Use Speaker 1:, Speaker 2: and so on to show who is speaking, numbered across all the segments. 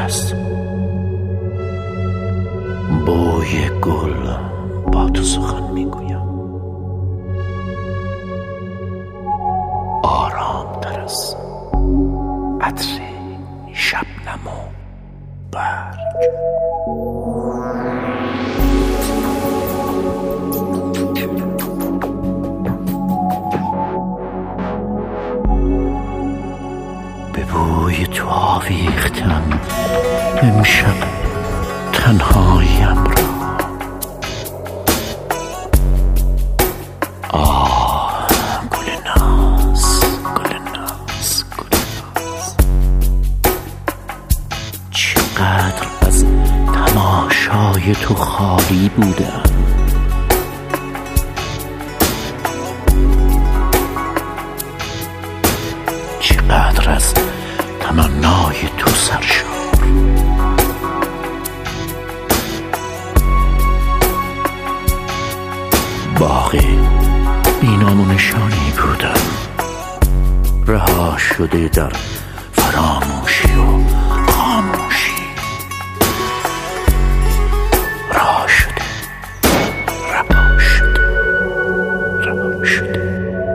Speaker 1: از بوی گل با تو سخن میگویم، آرام تر از عطر شبنم و برگ. به بوی تو آویختم امشب تنهاییم را. آه گل ناز، گل ناز، گل ناز، چقدر از تماشای تو خالی بودم. چقدر از تمنای تو سرشار. باغ بینام و نشانی بودم، رها شده در فراموشی و خاموشی. رها شده، رها شده، رها شده.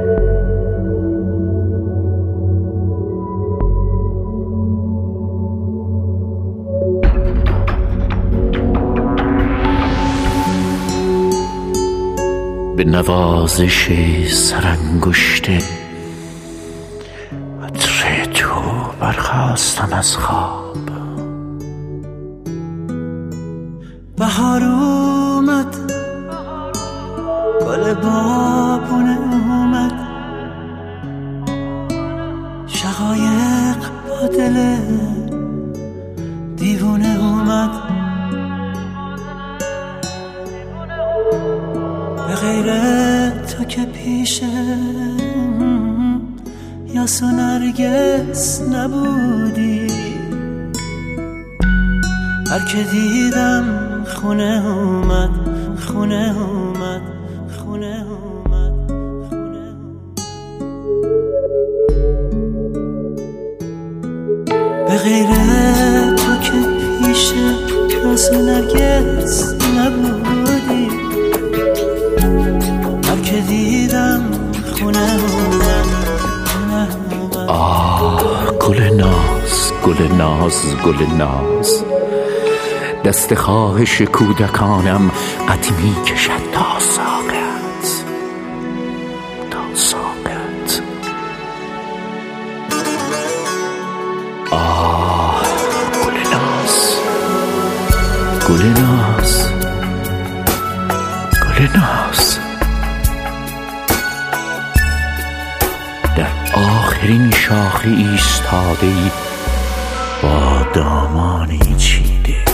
Speaker 1: به نوازش سرانگشت عطر تو برخاستم از خواب.
Speaker 2: بهار اومد، گل بابونه اومد، شقایق با دل دیوونه اومد. به غیر تو که پیشه یاس و نرگس نبودی. هر که دیدم خونه اومد، خونه اومد، خونه اومد، خونه اومد. به غیر تو که پیشه یاس و نرگس نبودی. هر که دیدم خونه اومد، خونه اومد.
Speaker 1: آه گل ناز، گل ناز، گل ناز، دست خواهش کودکانم قد می کشد تا ساقت، تا ساقت. آه گل ناز، گل ناز، گل ناز، در آخرین شاخه ایستاده ای با دامانی چیده.